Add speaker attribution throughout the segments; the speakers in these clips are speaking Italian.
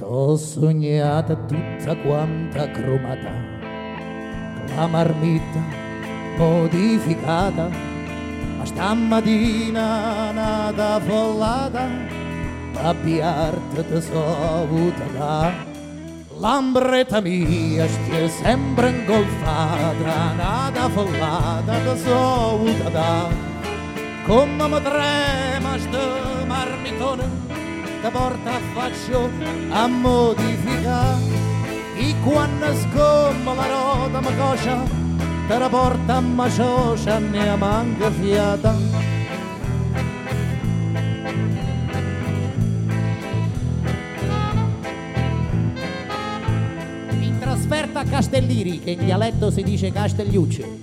Speaker 1: T'ho sognata tutta quanta cromata, la marmitta modificata, ma stamattina nata follata, abbiarte te so avuta da. Lambretta mia stia sempre ingolfata, nata follata te so avuta da. Come mi trema sto marmitone, te porta a faccio a modificare. E quando scomma la rota mi coscia, te la porta a maciocia, ne manca fiata. In trasferta a Castelliri, che in dialetto si dice Castigliucce,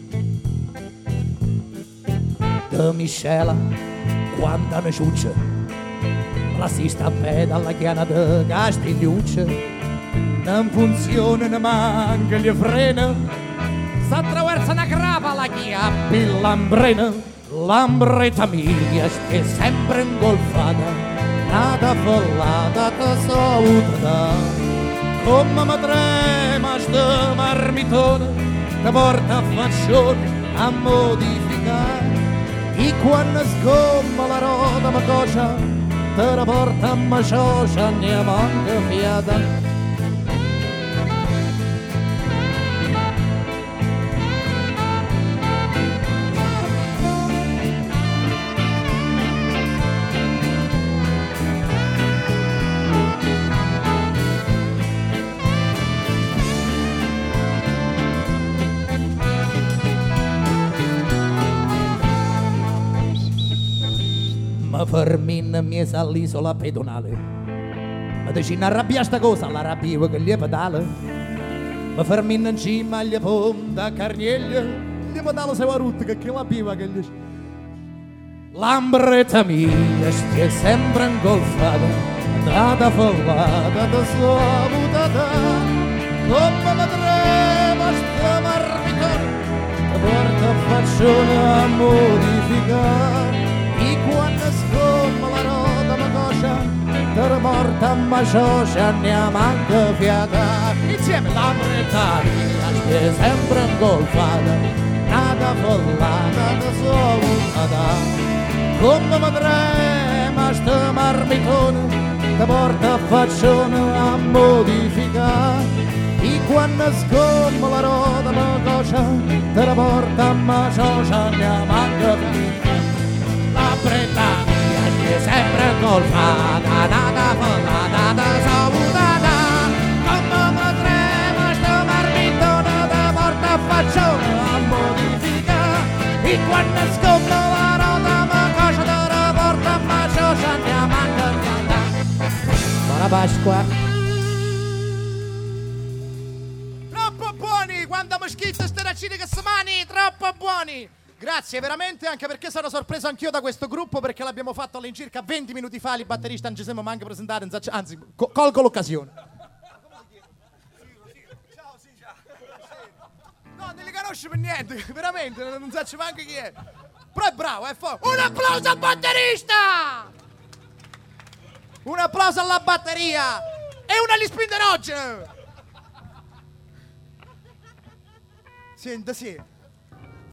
Speaker 1: de miscela quanta ne ciuccia, la si sta a peda alla chiana de Castigliucce. Non funziona, ne manca gli freni, s'attraversa una grava la chiappi l'ambrena. Lambretta mia stia sempre ingolfata, nata follata te so avuta. Come mi trema sto marmitone, te porta a faccione a modificare. E quando scomma la rota mi coscia, te la porta a maciocia, ne manca fiata. Ma fermin mies all'isola pedonale, ma dici non arrabbia sta cosa, la rabbia che gli pedale. Ma fermin in cima agli ponte a Carnieglia, gli pedale se va rutta che la piva che gli... Lambretta mia stia sempre ingolfata, nata follata te so avutata. Come mi trema sta marmitone, te porta a faccione a modificare. E quando scomma la rota mi coscia, te la porta a maciocia, ne manca fiata. Insieme lambretta mia stia sempre ingolfata, nata follata te so avutata. Come mi trema sto marmitone, te porta a faccione a modificare. E quando scomma la rota mi coscia, te la porta a maciocia, ne manca fiata. Lambretta mia stia sempre ingolfata, nata follata te so avutata. Come mi trema sto marmitone, te porta a faccione a modificare. E quando scomma la rota mi coscia, te la porta a maciocia, ne manca fiata. Buona Pasqua.
Speaker 2: Troppo buoni, quando mi schizzo ste racine che si mani, troppo buoni. Grazie veramente, anche perché sono sorpreso anch'io da questo gruppo, perché l'abbiamo fatto all'incirca 20 minuti fa. Il batterista non ci siamo manco presentati, anzi colgo l'occasione. No, non li conosci per niente, veramente, non so manco chi è. Però è bravo, è forte. Un applauso al batterista! Un applauso alla batteria! E una agli Spinderogge! Senta, sì.